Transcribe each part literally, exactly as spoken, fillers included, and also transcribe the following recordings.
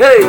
Hey!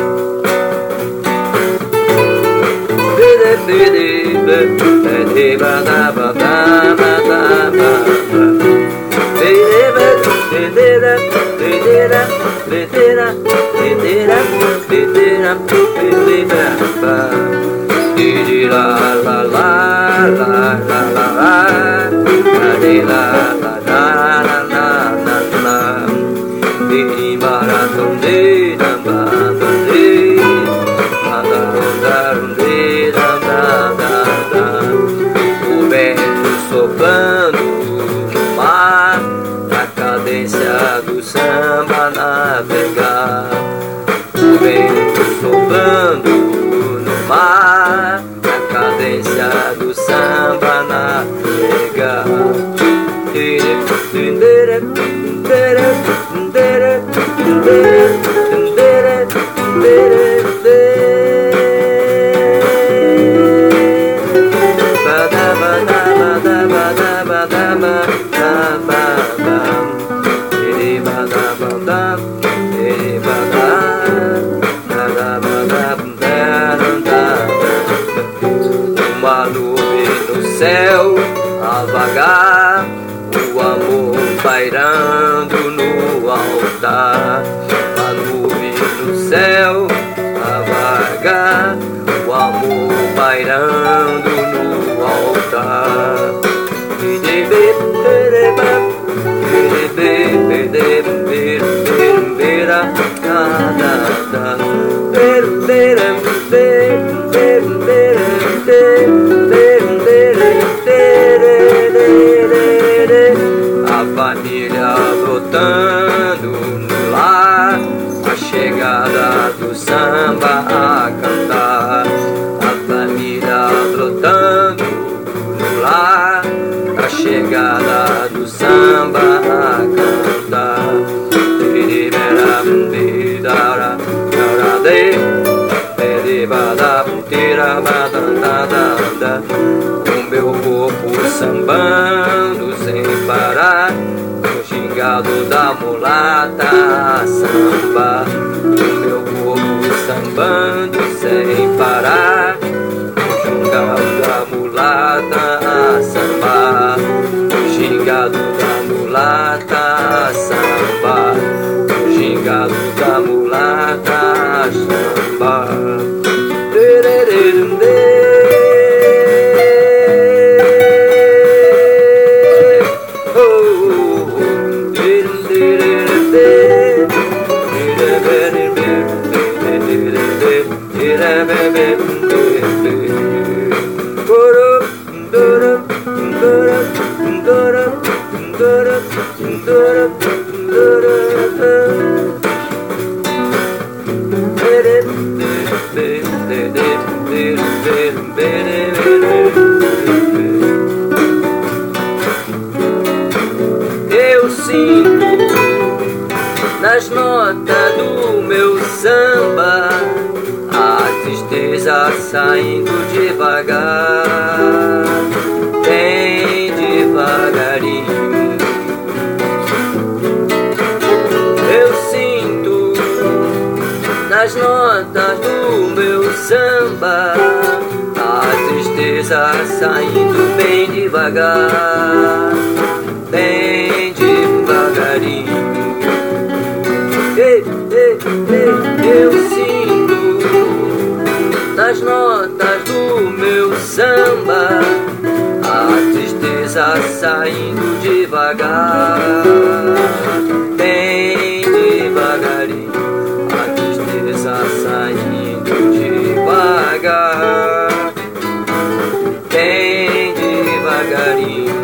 O vento soprando no mar, a cadência do samba navegar. O vento soprando no mar, a cadência do samba navegar. Uma nuvem no céu a vagar, o amor pairando no altar. Uma nuvem no céu a vagar, o amor pairando no altar. A família brotando no lar, a chegada do samba a cantar. A família brotando no lar, a chegada do samba a cantar. O meu corpo sambando sem parar, no gingado da mulata a samba. O meu corpo sambando sem parar, no gingado da mulata a samba. No gingado da mulata a samba. No gingado da mulata a samba. Eu sinto nas notas do meu samba a tristeza saindo devagar, bem devagarinho. Eu sinto nas notas do meu samba a tristeza saindo bem devagar, bem devagarinho. Ei, ei, ei, eu sinto nas notas do meu samba a tristeza saindo devagar, bem devagarinho. A tristeza saindo devagar, bem devagarinho.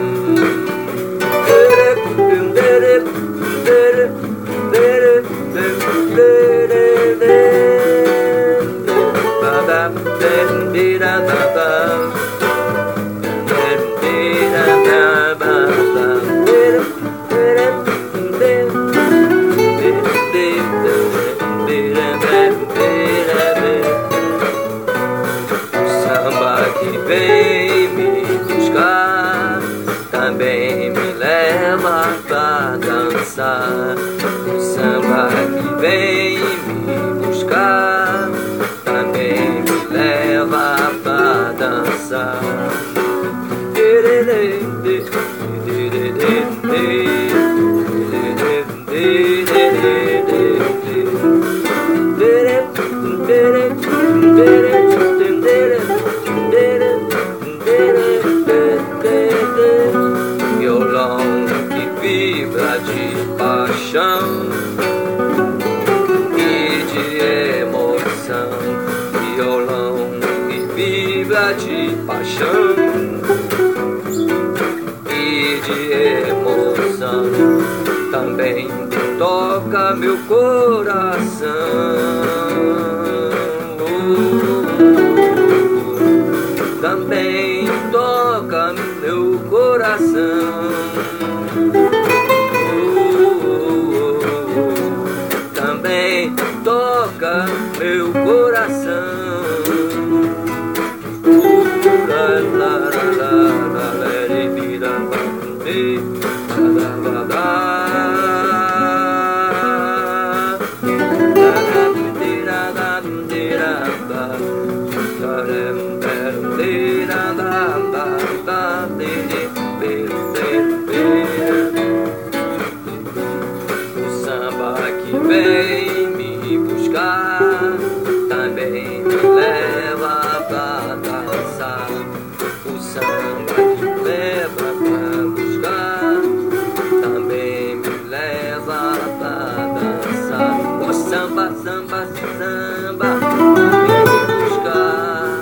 paixão e de emoção. Também toca meu coração. Também toca meu coração. Também toca meu coração. La la la la la la la la la o samba que vem me buscar também me leva pra dançar. O samba que leva pra buscar também me leva pra dançar. O samba, samba, samba vem me buscar.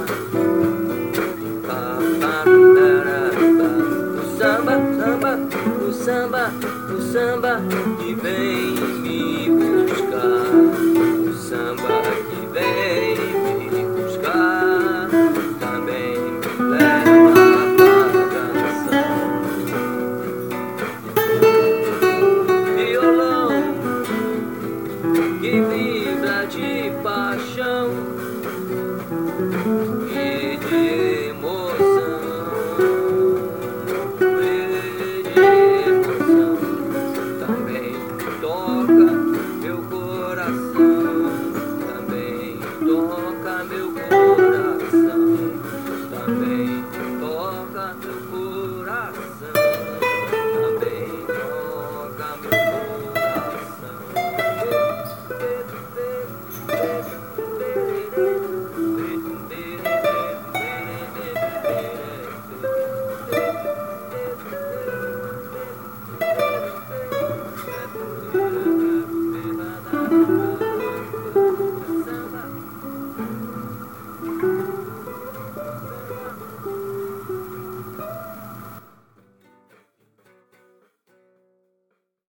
O samba, samba, o samba, o samba que vem me buscar. O samba que vem me buscar também me leva pra dançar. Violão que vibra de paixão e de emoção, e de emoção. Também toca meu coração.